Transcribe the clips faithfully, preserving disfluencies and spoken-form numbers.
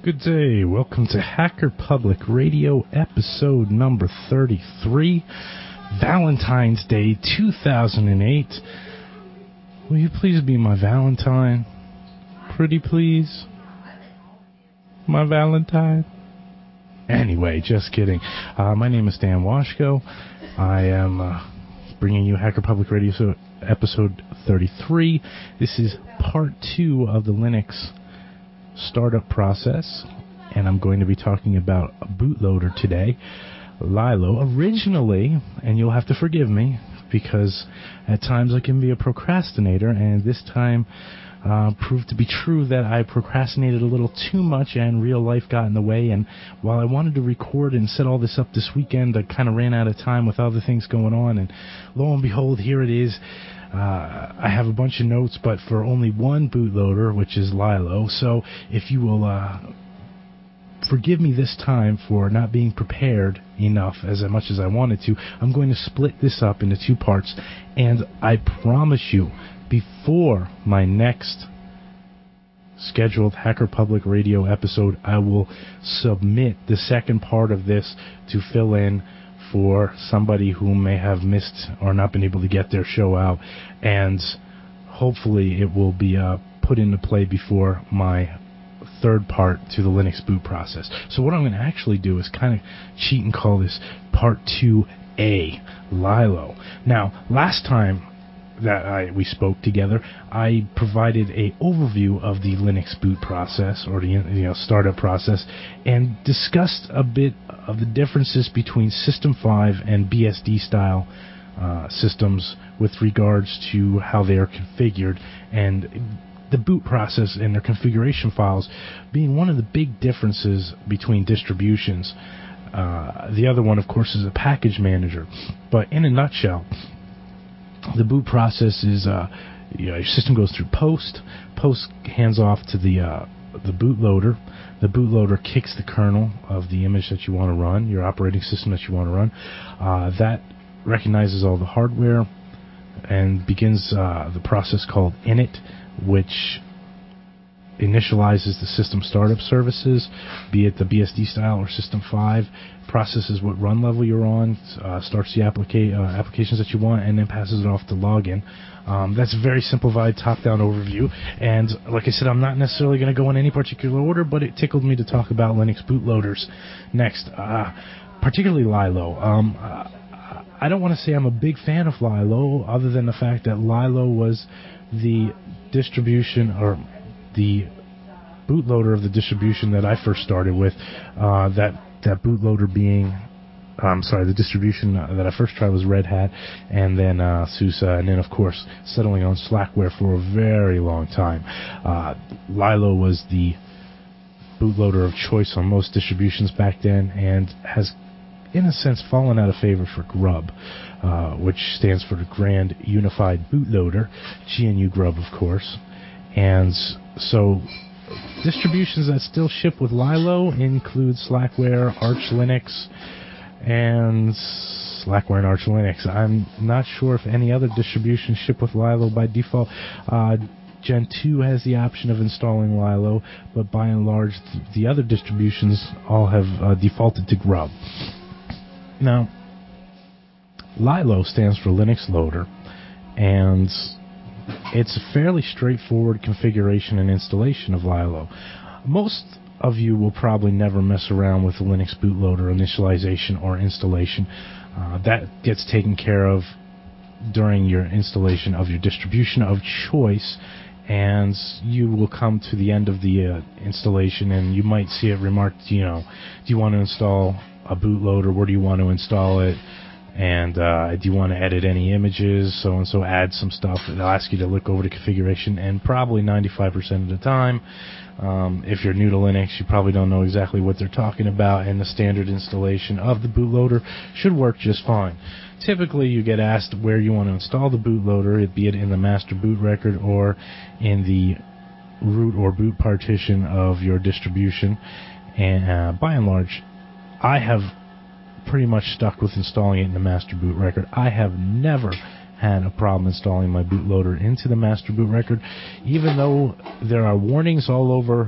Good day. Welcome to Hacker Public Radio, episode number thirty-three, Valentine's Day two thousand eight. Will you please be my Valentine? Pretty please? My Valentine? Anyway, just kidding. Uh, my name is Dan Washko. I am uh, bringing you Hacker Public Radio so episode thirty-three. This is part two of the Linux startup process, and I'm going to be talking about a bootloader today, Lilo. Originally, and you'll have to forgive me, because at times I can be a procrastinator, and this time uh, proved to be true that I procrastinated a little too much and real life got in the way. And while I wanted to record and set all this up this weekend, I kind of ran out of time with other things going on, and lo and behold, here it is. Uh, I have a bunch of notes, but for only one bootloader, which is Lilo. So if you will uh, forgive me this time for not being prepared enough as much as I wanted to, I'm going to split this up into two parts. And I promise you, before my next scheduled Hacker Public Radio episode, I will submit the second part of this to fill in for somebody who may have missed or not been able to get their show out, and hopefully it will be uh, put into play before my third part to the Linux boot process. So what I'm going to actually do is kind of cheat and call this part two A, Lilo. Now, last time that I, we spoke together, I provided a overview of the Linux boot process, or the you know startup process, and discussed a bit of the differences between System five and B S D style uh, systems with regards to how they are configured, and the boot process and their configuration files being one of the big differences between distributions. Uh, the other one, of course, is a package manager. But in a nutshell, the boot process is, uh, you know, your system goes through post. Post hands off to the uh, the bootloader. The bootloader kicks the kernel of the image that you want to run, your operating system that you want to run. Uh, that recognizes all the hardware and begins uh, the process called init, which initializes the system startup services, be it the B S D style or System five, processes what run level you're on, uh, starts the applica- uh, applications that you want, and then passes it off to login. Um, that's a very simplified top-down overview, and like I said, I'm not necessarily going to go in any particular order, but it tickled me to talk about Linux bootloaders next, uh, particularly Lilo. Um, uh, I don't want to say I'm a big fan of Lilo, other than the fact that Lilo was the distribution, or the bootloader of the distribution that I first started with, uh, that that bootloader being, I'm sorry, the distribution that I first tried was Red Hat, and then uh, SUSE, and then, of course, settling on Slackware for a very long time. Uh, Lilo was the bootloader of choice on most distributions back then, and has, in a sense, fallen out of favor for Grub, uh, which stands for the Grand Unified Bootloader, G N U Grub, of course. And so distributions that still ship with Lilo include Slackware, Arch Linux, and Slackware and Arch Linux. I'm not sure if any other distributions ship with Lilo by default. Uh, Gen two has the option of installing Lilo, but by and large, th- the other distributions all have uh, defaulted to Grub. Now, Lilo stands for Linux Loader, and it's a fairly straightforward configuration and installation of Lilo. Most of you will probably never mess around with the Linux bootloader initialization or installation. Uh, that gets taken care of during your installation of your distribution of choice, and you will come to the end of the uh, installation, and you might see it remarked, you know, do you want to install a bootloader? Where do you want to install it? And uh, do you want to edit any images, so and so, add some stuff. They'll ask you to look over the configuration, and probably ninety-five percent of the time, um, if you're new to Linux, you probably don't know exactly what they're talking about, and the standard installation of the bootloader should work just fine. Typically, you get asked where you want to install the bootloader, be it in the master boot record or in the root or boot partition of your distribution, and uh, by and large, I have pretty much stuck with installing it in the master boot record. I have never had a problem installing my bootloader into the master boot record, even though there are warnings all over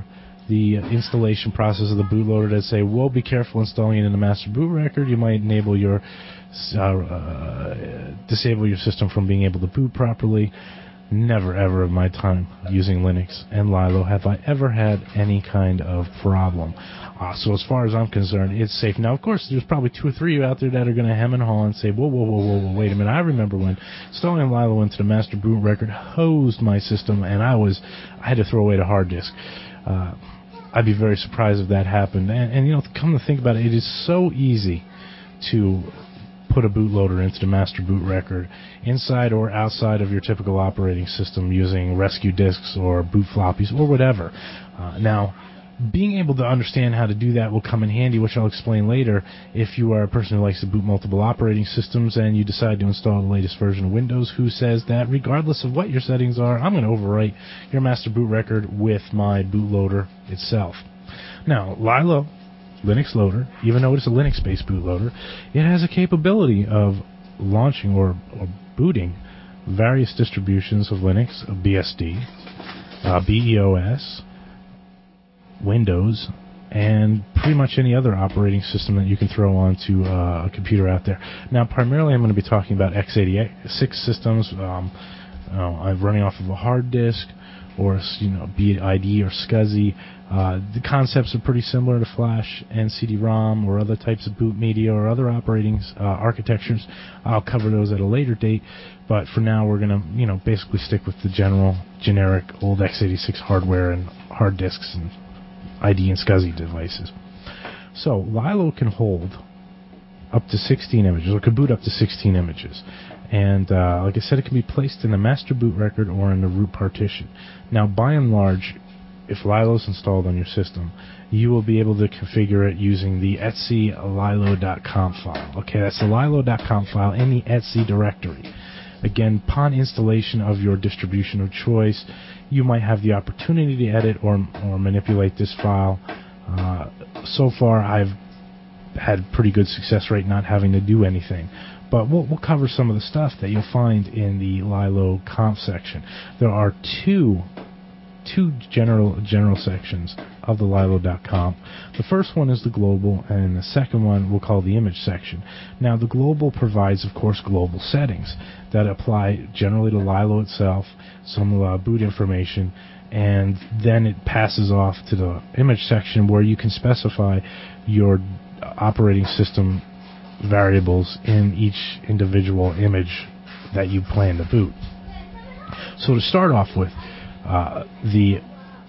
the installation process of the bootloader to say, well, be careful installing it in the master boot record. You might enable your uh, uh, disable your system from being able to boot properly. Never, ever in my time using Linux and Lilo have I ever had any kind of problem. Uh, so as far as I'm concerned, it's safe. Now, of course, there's probably two or three of you out there that are going to hem and haw and say, whoa, whoa, whoa, whoa, whoa, wait a minute. I remember when installing Lilo into the master boot record hosed my system, and I was I had to throw away the hard disk. Uh, I'd be very surprised if that happened. And, and, you know, come to think about it, it is so easy to put a bootloader into the master boot record inside or outside of your typical operating system using rescue disks or boot floppies or whatever. Uh, now, being able to understand how to do that will come in handy, which I'll explain later, if you are a person who likes to boot multiple operating systems and you decide to install the latest version of Windows, who says that regardless of what your settings are, I'm going to overwrite your master boot record with my bootloader itself. Now, Lilo, Linux loader, even though it's a Linux-based bootloader, it has a capability of launching or, or booting various distributions of Linux, B S D, uh, B E O S, Windows, and pretty much any other operating system that you can throw onto uh, a computer out there. Now, primarily I'm going to be talking about x eighty-six systems. Um, uh, I'm running off of a hard disk, or you know, be it I D E or SCSI. Uh, the concepts are pretty similar to Flash and C D ROM or other types of boot media or other operating uh, architectures. I'll cover those at a later date, but for now we're going to, you know, basically stick with the general, generic old x eighty-six hardware and hard disks and I D E and SCSI devices. So Lilo can hold up to sixteen images, or can boot up to sixteen images. And uh, like I said, it can be placed in the master boot record or in the root partition. Now, by and large, if Lilo is installed on your system, you will be able to configure it using the etc lilo dot conf file. Okay, that's the lilo dot conf file in the etc directory. Again, upon installation of your distribution of choice, you might have the opportunity to edit or, or manipulate this file. Uh, so far, I've had pretty good success rate not having to do anything. But we'll, we'll cover some of the stuff that you'll find in the Lilo conf section. There are two two general general sections of the lilo dot conf. The first one is the global, and the second one we'll call the image section. Now, the global provides, of course, global settings that apply generally to Lilo itself, some uh, boot information, and then it passes off to the image section where you can specify your operating system variables in each individual image that you plan to boot. So to start off with, uh, the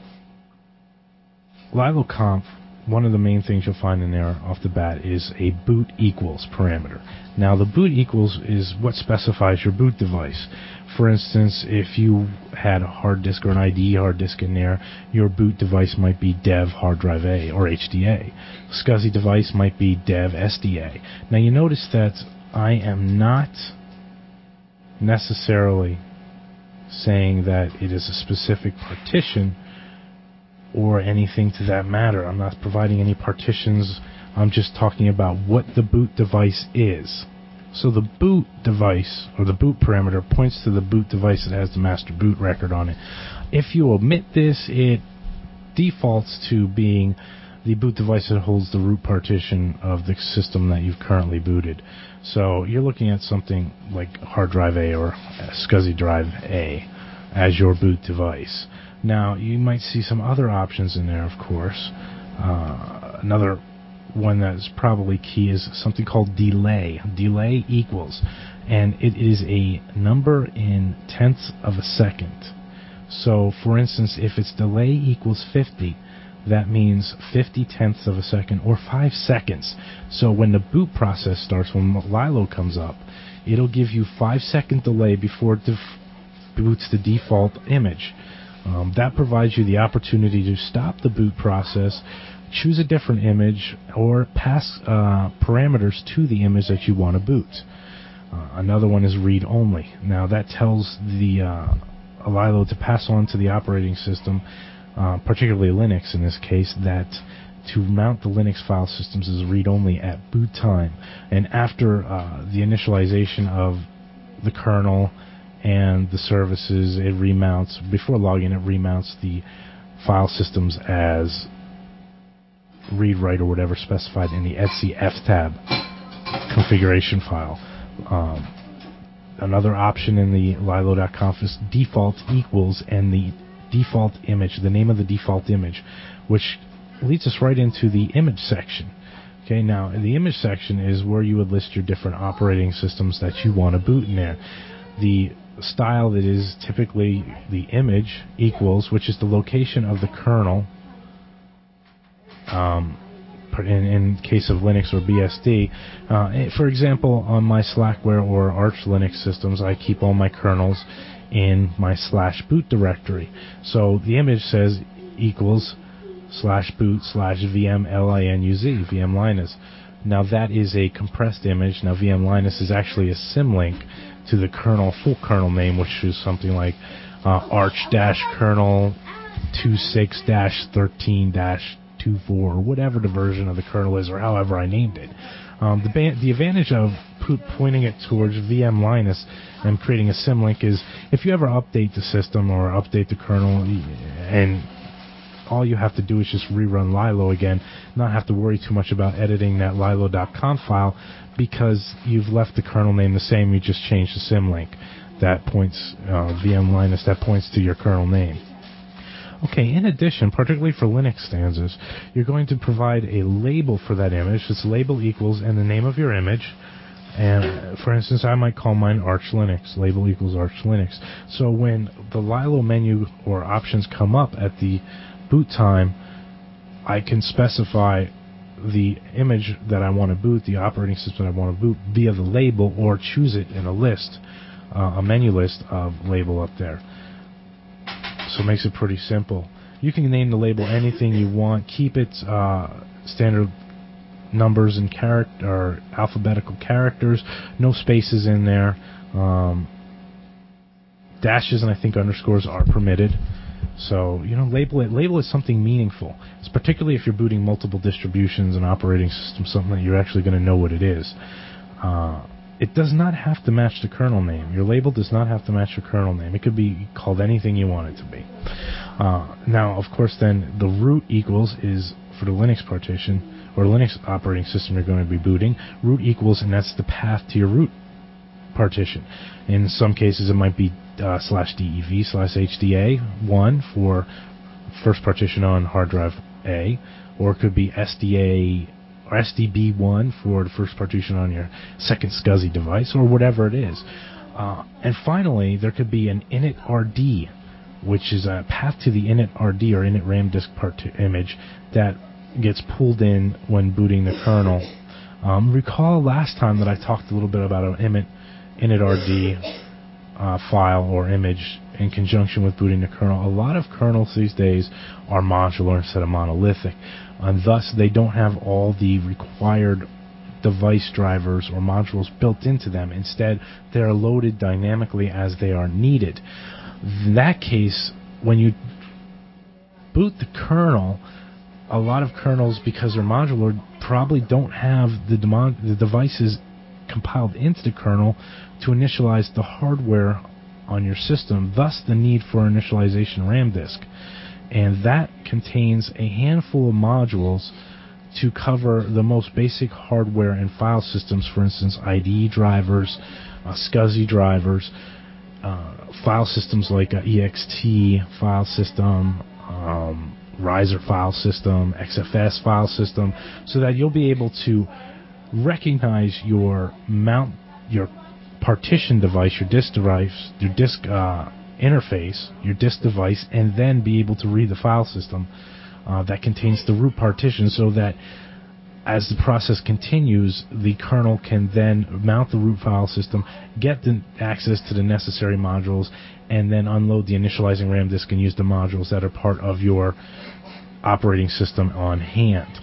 Lilo conf, one of the main things you'll find in there off the bat is a boot equals parameter. Now, the boot equals is what specifies your boot device. For instance, if you had a hard disk or an I D E hard disk in there, your boot device might be dev hard drive A or H D A. SCSI device might be dev S D A. Now, you notice that I am not necessarily saying that it is a specific partition or anything to that matter. I'm not providing any partitions. I'm just talking about what the boot device is. So the boot device, or the boot parameter, points to the boot device that has the master boot record on it. If you omit this, it defaults to being the boot device that holds the root partition of the system that you've currently booted. So you're looking at something like hard drive A or SCSI drive A as your boot device. Now, you might see some other options in there, of course. Uh, another one that is probably key is something called delay. Delay equals, and it is a number in tenths of a second. So, for instance, if its delay equals fifty, that means fifty tenths of a second, or five seconds. So when the boot process starts, when Lilo comes up, it'll give you five second delay before it def- boots the default image. Um, that provides you the opportunity to stop the boot process, choose a different image, or pass uh, parameters to the image that you want to boot. Uh, another one is read only. Now that tells the uh, Lilo to pass on to the operating system, uh, particularly Linux in this case, that to mount the Linux file systems is read only at boot time. And after uh, the initialization of the kernel and the services, it remounts, before logging, it remounts the file systems as read, write, or whatever specified in the etc F tab configuration file. Um, another option in the Lilo dot conf is default equals and the default image, the name of the default image, which leads us right into the image section. Okay, now the image section is where you would list your different operating systems that you want to boot in there. The style that is typically the image equals, which is the location of the kernel. Um, in, in case of Linux or B S D, uh, for example, on my Slackware or Arch Linux systems, I keep all my kernels in my slash boot directory. So the image says equals slash boot slash vm linuz, vm linus. Now that is a compressed image. Now vm linus is actually a symlink to the kernel, full kernel name, which is something like uh, arch-kernel twenty-six thirteen twenty-four, or whatever the version of the kernel is, or however I named it. Um, the, ba- the advantage of po- pointing it towards vm linus and creating a symlink is if you ever update the system or update the kernel, and all you have to do is just rerun Lilo again, not have to worry too much about editing that Lilo dot conf file, because you've left the kernel name the same, you just changed the symlink that points, uh, vm linus, that points to your kernel name. Okay, in addition, particularly for Linux stanzas, you're going to provide a label for that image. This label equals and the name of your image. And for instance, I might call mine Arch Linux, label equals Arch Linux. So when the Lilo menu or options come up at the boot time, I can specify the image that I want to boot, the operating system I want to boot, via the label, or choose it in a list, uh, a menu list of label up there. So it makes it pretty simple. You can name the label anything you want. Keep it uh, standard numbers and character or alphabetical characters. No spaces in there. Um, dashes and I think underscores are permitted. So, you know, label it. Label it something meaningful. It's particularly if you're booting multiple distributions and operating systems, something that you're actually going to know what it is. Uh, it does not have to match the kernel name. Your label does not have to match your kernel name. It could be called anything you want it to be. Uh, now, of course, then the root equals is for the Linux partition or Linux operating system you're going to be booting. Root equals, and that's the path to your root partition. In some cases, it might be uh, slash dev slash hda one for first partition on hard drive A, or it could be sda or S D B one for the first partition on your second SCSI device, or whatever it is. Uh, and finally, there could be an initrd, which is a path to the initrd or init RAM disk part image that gets pulled in when booting the kernel. Um, recall last time that I talked a little bit about an init, initrd uh, file or image in conjunction with booting the kernel. A lot of kernels these days are modular instead of monolithic, and thus they don't have all the required device drivers or modules built into them. Instead, they are loaded dynamically as they are needed. In that case, when you boot the kernel, a lot of kernels, because they're modular, probably don't have the, demon- the devices compiled into the kernel to initialize the hardware on your system, thus the need for initialization RAM disk. And that contains a handful of modules to cover the most basic hardware and file systems, for instance, I D E drivers, uh, SCSI drivers, uh, file systems like uh, E X T file system, um, Riser file system, X F S file system, so that you'll be able to recognize your mount, your partition device, your disk device, your disk uh, interface, your disk device, and then be able to read the file system uh, that contains the root partition, so that as the process continues, the kernel can then mount the root file system, get the access to the necessary modules, and then unload the initializing RAM disk and use the modules that are part of your operating system on hand.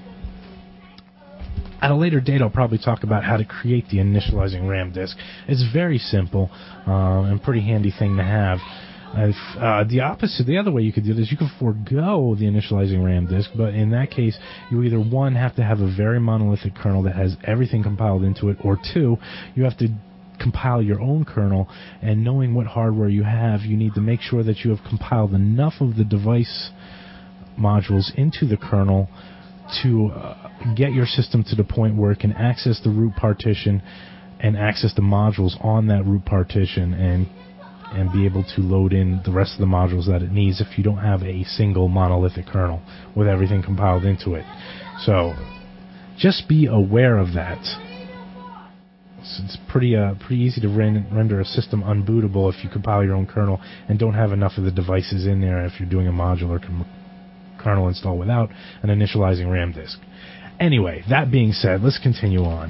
At a later date, I'll probably talk about how to create the initializing RAM disk. It's very simple uh, and pretty handy thing to have. If, uh, the opposite, the other way you could do this, you could forego the initializing RAM disk, but in that case, you either, one, have to have a very monolithic kernel that has everything compiled into it, or two, you have to compile your own kernel, and knowing what hardware you have, you need to make sure that you have compiled enough of the device modules into the kernel to uh, get your system to the point where it can access the root partition and access the modules on that root partition and and be able to load in the rest of the modules that it needs if you don't have a single monolithic kernel with everything compiled into it. So just be aware of that. It's, it's pretty uh, pretty easy to ren- render a system unbootable if you compile your own kernel and don't have enough of the devices in there if you're doing a modular com- kernel install without an initializing RAM disk. Anyway, that being said, let's continue on.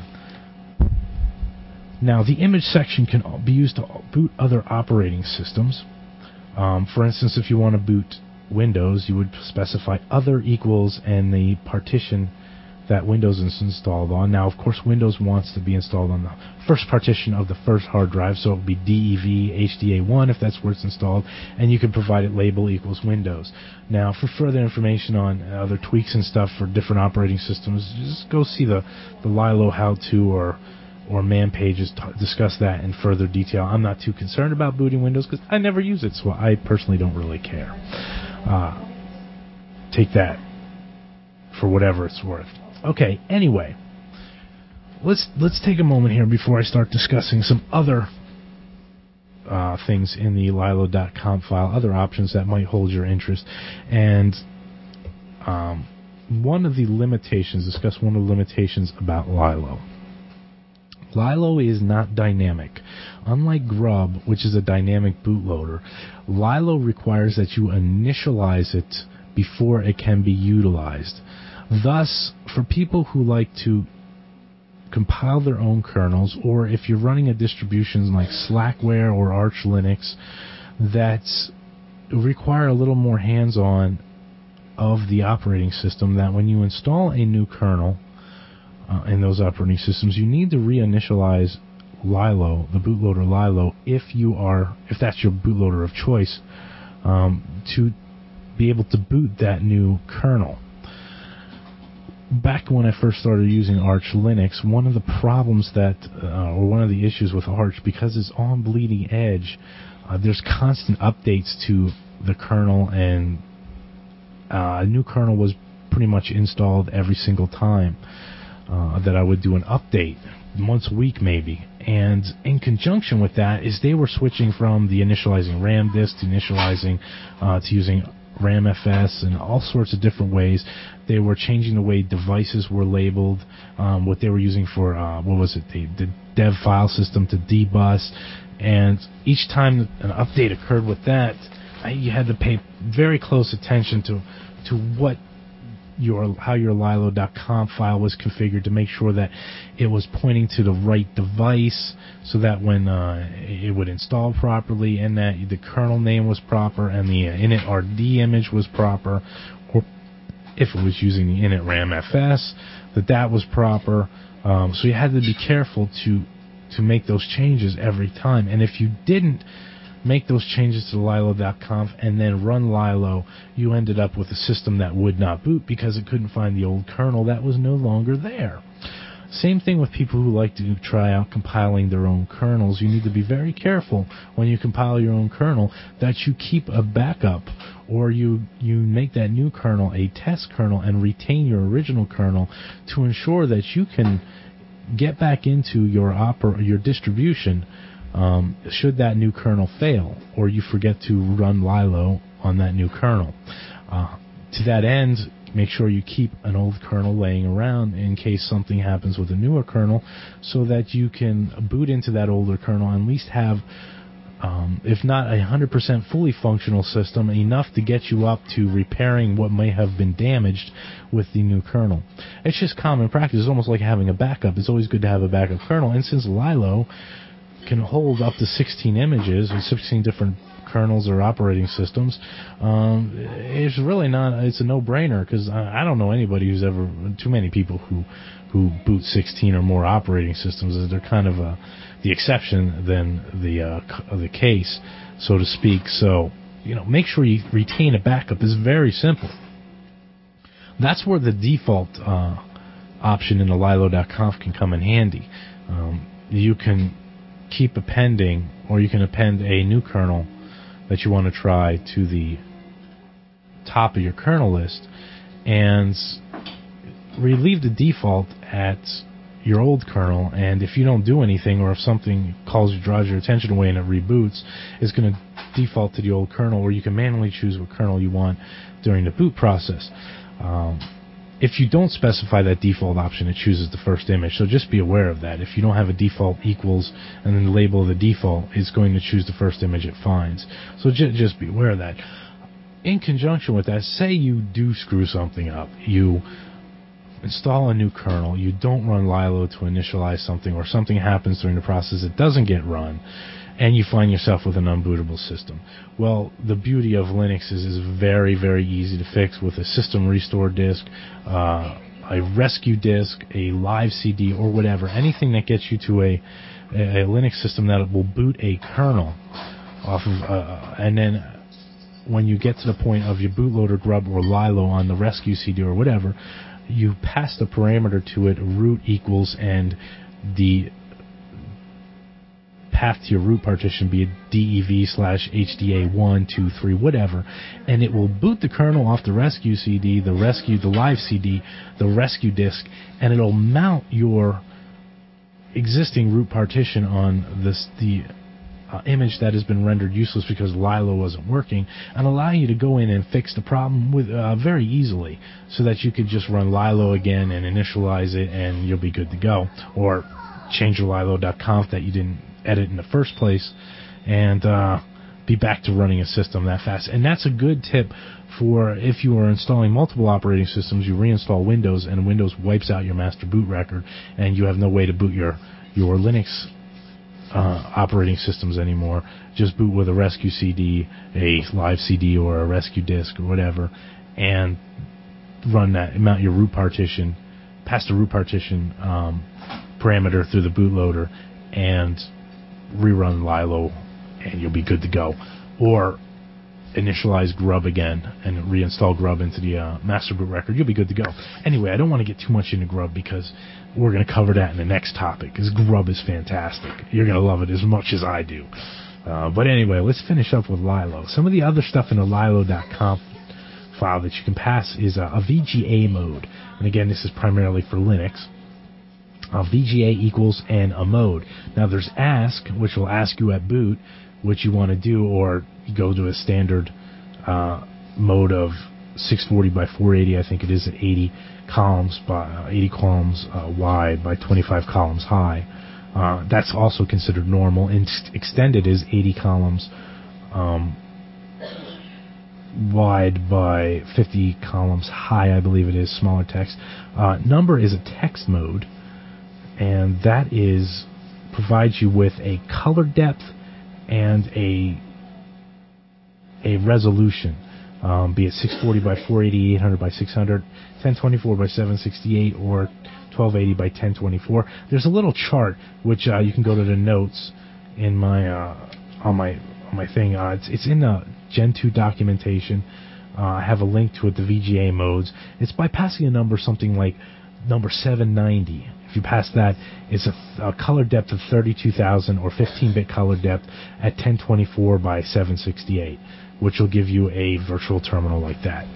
Now, the image section can be used to boot other operating systems. Um, for instance, if you want to boot Windows, you would specify other equals and the partition that Windows is installed on. Now, of course, Windows wants to be installed on the first partition of the first hard drive, so it would be D E V H D A one if that's where it's installed, and you can provide it label equals Windows. Now, for further information on other tweaks and stuff for different operating systems, just go see the, the Lilo how-to or or man pages t- discuss that in further detail. I'm not too concerned about booting Windows because I never use it, so I personally don't really care. Uh, take that for whatever it's worth. Okay, anyway, let's let's take a moment here before I start discussing some other uh, things in the Lilo dot conf file, other options that might hold your interest. And um, one of the limitations, discuss one of the limitations about Lilo. Lilo is not dynamic. Unlike Grub, which is a dynamic bootloader, Lilo requires that you initialize it before it can be utilized. Thus, for people who like to compile their own kernels, or if you're running a distribution like Slackware or Arch Linux that require a little more hands-on of the operating system, that when you install a new kernel Uh, in those operating systems, you need to reinitialize Lilo, the bootloader Lilo, if you are, if that's your bootloader of choice, um, to be able to boot that new kernel. Back when I first started using Arch Linux, one of the problems that, uh, or one of the issues with Arch, because it's on bleeding edge, uh, there's constant updates to the kernel, and uh, a new kernel was pretty much installed every single time. Uh, that I would do an update once a week maybe. And in conjunction with that is they were switching from the initializing RAM disk to initializing uh, to using RAM F S and all sorts of different ways. They were changing the way devices were labeled, um, what they were using for, uh, what was it, the, the dev file system to dbus. And each time an update occurred with that, I, you had to pay very close attention to to what your how your Lilo dot conf file was configured to make sure that it was pointing to the right device, so that when uh, it would install properly, and that the kernel name was proper, and the uh, init.rd image was proper, or if it was using the init RAM F S, that that was proper. Um, so you had to be careful to to make those changes every time. And if you didn't make those changes to Lilo dot conf and then run Lilo, you ended up with a system that would not boot because it couldn't find the old kernel that was no longer there. Same thing with people who like to try out compiling their own kernels. You need to be very careful when you compile your own kernel that you keep a backup, or you, you make that new kernel a test kernel and retain your original kernel to ensure that you can get back into your oper- your distribution Um, should that new kernel fail, or you forget to run Lilo on that new kernel. Uh, to that end, make sure you keep an old kernel laying around in case something happens with a newer kernel, so that you can boot into that older kernel and at least have, um, if not a one hundred percent fully functional system, enough to get you up to repairing what may have been damaged with the new kernel. It's just common practice. It's almost like having a backup. It's always good to have a backup kernel, and since Lilo can hold up to sixteen images or sixteen different kernels or operating systems, um, it's really not, it's a no-brainer, because I, I don't know anybody who's ever, too many people who who boot sixteen or more operating systems. They're kind of a, the exception than the uh, the case, so to speak. So, you know, make sure you retain a backup. Is very simple. That's where the default uh, option in the Lilo dot conf can come in handy. Um, you can keep appending, or you can append a new kernel that you want to try to the top of your kernel list and relieve the default at your old kernel, and if you don't do anything, or if something calls you, draws your attention away and it reboots, it's going to default to the old kernel, where you can manually choose what kernel you want during the boot process. Um, if you don't specify that default option, it chooses the first image, so just be aware of that. If you don't have a default equals and then the label of the default, it's going to choose the first image it finds. So j- just be aware of that. In conjunction with that, say you do screw something up. You install a new kernel, you don't run Lilo to initialize something, or something happens during the process, it doesn't get run, and you find yourself with an unbootable system. Well, the beauty of Linux is it's very, very easy to fix with a system restore disk, uh, a rescue disk, a live C D, or whatever. Anything that gets you to a, a Linux system that will boot a kernel off of, uh, and then when you get to the point of your bootloader grub or Lilo on the rescue C D or whatever, you pass the parameter to it, root equals, and the path to your root partition be a dev slash hda one, two, three, whatever, and it will boot the kernel off the rescue C D, the rescue, the live C D, the rescue disk, and it'll mount your existing root partition on this the Uh, image that has been rendered useless because Lilo wasn't working, and allow you to go in and fix the problem with uh, very easily, so that you could just run Lilo again and initialize it, and you'll be good to go. Or change your Lilo dot conf that you didn't edit in the first place, and uh, be back to running a system that fast. And that's a good tip for if you are installing multiple operating systems. You reinstall Windows, and Windows wipes out your master boot record, and you have no way to boot your your Linux Uh, operating systems anymore. Just boot with a rescue C D, a live C D, or a rescue disk, or whatever, and run that, mount your root partition, pass the root partition um, parameter through the bootloader, and rerun Lilo, and you'll be good to go. Or initialize Grub again and reinstall Grub into the uh, master boot record. You'll be good to go. Anyway, I don't want to get too much into Grub because we're going to cover that in the next topic, because Grub is fantastic. You're going to love it as much as I do. Uh, but anyway, let's finish up with Lilo. Some of the other stuff in the Lilo dot conf file that you can pass is uh, a V G A mode. And again, this is primarily for Linux. Uh, V G A equals and a mode. Now there's ask, which will ask you at boot what you want to do, or go to a standard uh, mode of six forty by four eighty, I think it is, at eighty columns by uh, eighty columns uh, wide by twenty-five columns high. Uh, that's also considered normal. And extended is eighty columns um, wide by fifty columns high, I believe it is, smaller text. Uh, number is a text mode, and that is provides you with a color depth and a a resolution, um, be it six forty by four eighty, eight hundred by six hundred, ten twenty-four by seven sixty-eight, or twelve eighty by ten twenty-four. There's a little chart which uh, you can go to the notes in my uh, on my on my thing. Uh, it's it's in the Gen two documentation. Uh, I have a link to it, the V G A modes. It's by passing a number something like number seven ninety. If you pass that, it's a, a color depth of thirty-two thousand, or fifteen-bit color depth at ten twenty-four by seven sixty-eight, which will give you a virtual terminal like that.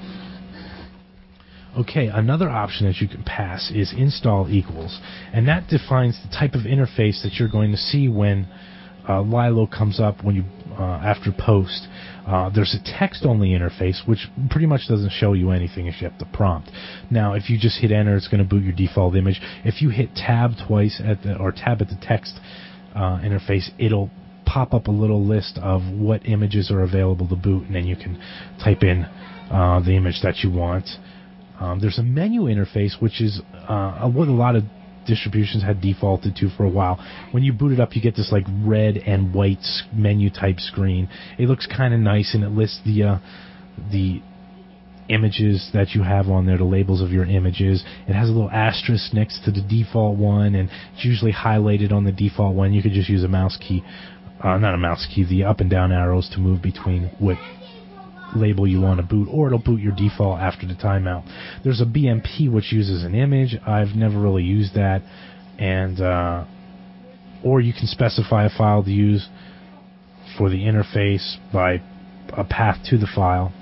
Okay, another option that you can pass is install equals, and that defines the type of interface that you're going to see when uh, Lilo comes up when you uh, after post. Uh, there's a text-only interface, which pretty much doesn't show you anything except the prompt. Now, if you just hit enter, it's going to boot your default image. If you hit tab twice at the or tab at the text uh, interface, it'll pop up a little list of what images are available to boot, and then you can type in uh, the image that you want. Um, there's a menu interface, which is uh, what a lot of distributions had defaulted to for a while. When you boot it up, you get this like red and white menu type screen. It looks kind of nice, and it lists the uh, the images that you have on there, the labels of your images. It has a little asterisk next to the default one, and it's usually highlighted on the default one. You could just use a mouse key, uh, not a mouse key, the up and down arrows to move between what label you want to boot, or it'll boot your default after the timeout. There's a B M P which uses an image. I've never really used that, and uh, or you can specify a file to use for the interface by a path to the file.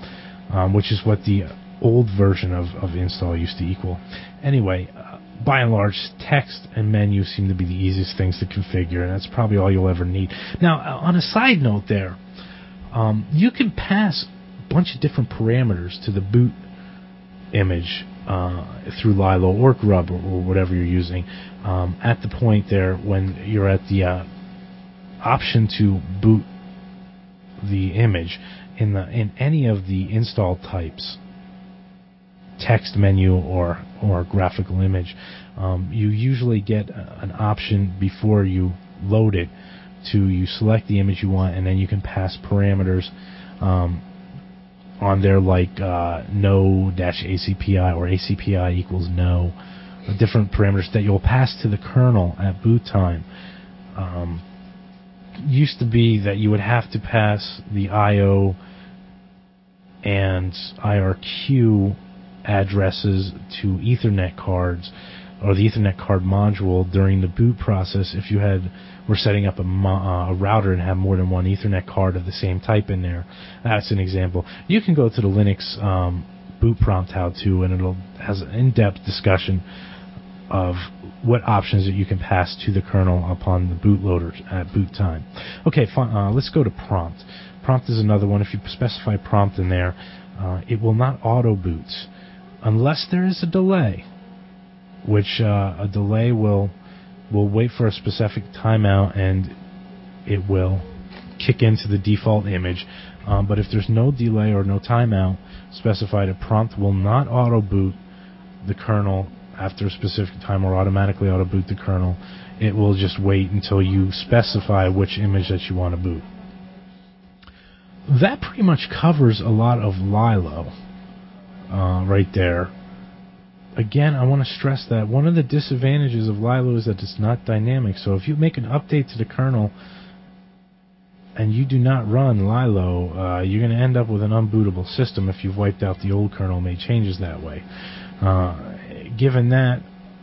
um, which is what the old version of, of install used to equal. Anyway, uh, by and large, text and menu seem to be the easiest things to configure, and that's probably all you'll ever need. Now, on a side note there, um, you can pass a bunch of different parameters to the boot image uh, through Lilo or Grub or, or whatever you're using um, at the point there when you're at the uh, option to boot the image in the in any of the install types, text, menu, or or graphical image. Um, you usually get a, an option before you load it to you select the image you want, and then you can pass parameters um, on there like uh, no dash A C P I or A C P I equals no, different parameters that you'll pass to the kernel at boot time. Um, used to be that you would have to pass the I O and I R Q addresses to Ethernet cards or the Ethernet card module during the boot process if you had were setting up a, mo- uh, a router and have more than one Ethernet card of the same type in there. That's an example. You can go to the Linux um, boot prompt how-to, and it'll has an in-depth discussion of what options that you can pass to the kernel upon the bootloader at boot time. Okay, fine, uh, let's go to prompt. Prompt is another one. If you specify prompt in there, uh, it will not auto-boot unless there is a delay, which uh, a delay will will wait for a specific timeout and it will kick into the default image. Um, but if there's no delay or no timeout specified, a prompt will not auto-boot the kernel after a specific time or automatically auto-boot the kernel. It will just wait until you specify which image that you want to boot. That pretty much covers a lot of Lilo uh, right there. Again, I want to stress that one of the disadvantages of Lilo is that it's not dynamic. So if you make an update to the kernel and you do not run Lilo, uh, you're going to end up with an unbootable system if you've wiped out the old kernel and made changes that way. Uh, given that,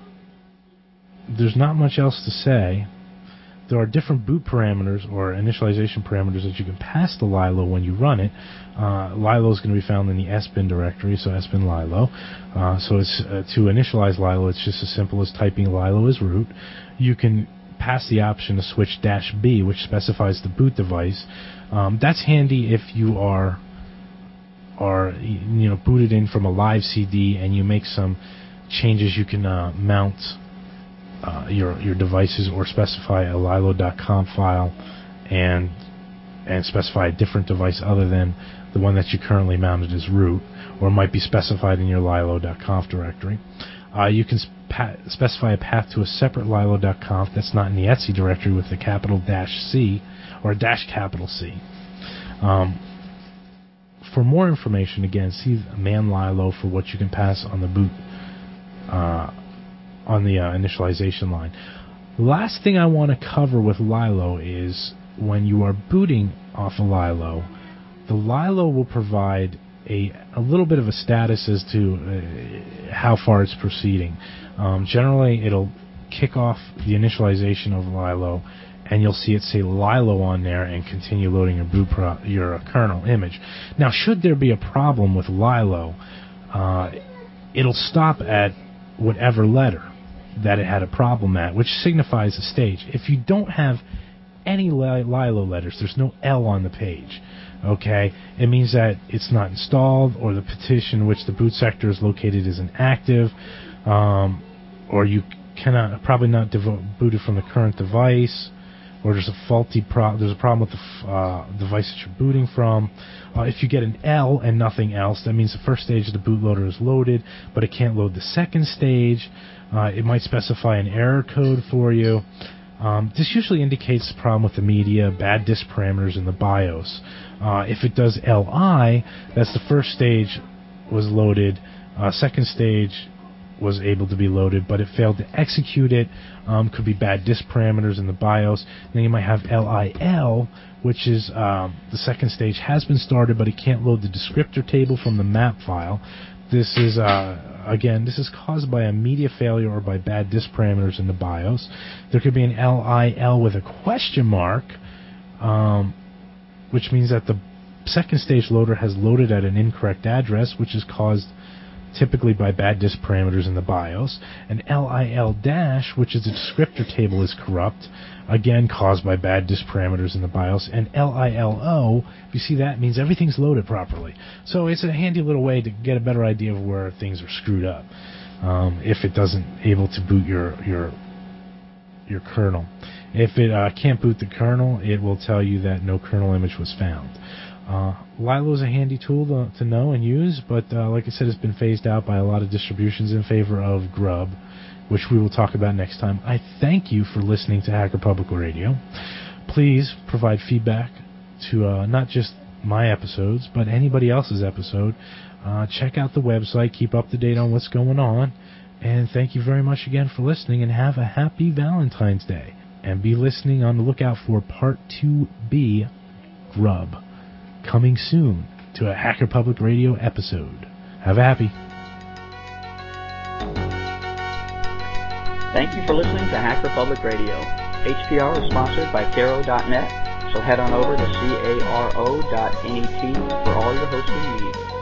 there's not much else to say. There are different boot parameters or initialization parameters that you can pass to Lilo when you run it. Uh, Lilo is going to be found in the sbin directory, so sbin Lilo. Uh, so it's uh, to initialize Lilo, it's just as simple as typing Lilo as root. You can pass the option to switch dash B, which specifies the boot device. Um, that's handy if you are are you know booted in from a live C D and you make some changes. You can uh, mount Uh, your your devices or specify a lilo dot conf file and and specify a different device other than the one that you currently mounted as root, or might be specified in your lilo dot conf directory. Uh, you can spa- specify a path to a separate lilo dot conf that's not in the etc directory with the capital dash C or a dash capital C. Um, for more information, again, see man lilo for what you can pass on the boot uh, on the uh, initialization line. Last thing I want to cover with Lilo is when you are booting off of Lilo, the Lilo will provide a, a little bit of a status as to uh, how far it's proceeding. Um, generally, it'll kick off the initialization of Lilo, and you'll see it say Lilo on there and continue loading your boot pro- your uh, kernel image. Now, should there be a problem with Lilo, uh, it'll stop at whatever letter that it had a problem at, which signifies a stage. If you don't have any Lilo letters, there's no L on the page, okay? It means that it's not installed, or the partition in which the boot sector is located isn't active, um, or you cannot probably not devo- boot it from the current device, or there's a faulty pro- there's a problem with the f- uh, device that you're booting from. Uh, if you get an L and nothing else, that means the first stage of the bootloader is loaded, but it can't load the second stage. Uh, it might specify an error code for you. Um, this usually indicates a problem with the media, bad disk parameters in the BIOS. Uh, if it does L I, that's the first stage was loaded, uh, second stage was able to be loaded, but it failed to execute it. Um, could be bad disk parameters in the BIOS. Then you might have L I L, which is um, the second stage has been started, but it can't load the descriptor table from the map file. This is, uh, again, this is caused by a media failure or by bad disk parameters in the BIOS. There could be an L I L with a question mark, um, which means that the second stage loader has loaded at an incorrect address, which is caused typically by bad disk parameters in the BIOS. And L I L dash, which is a descriptor table, is corrupt, again caused by bad disk parameters in the BIOS. And L I L O, if you see that, means everything's loaded properly. So it's a handy little way to get a better idea of where things are screwed up, um, if it doesn't able to boot your your your kernel. If it uh, can't boot the kernel, it will tell you that no kernel image was found. Uh, Lilo is a handy tool to, to know and use, but uh, like I said, it's been phased out by a lot of distributions in favor of Grub, which we will talk about next time. I thank you for listening to Hacker Public Radio. Please provide feedback to uh, not just my episodes, but anybody else's episode. Uh, check out the website, keep up to date on what's going on, and thank you very much again for listening, and have a happy Valentine's Day. And be listening on the lookout for Part two B, Grub, coming soon to a Hacker Public Radio episode. Have a happy. Thank you for listening to Hacker Public Radio. H P R is sponsored by Caro dot net, so head on over to caro dot net for all your hosting needs.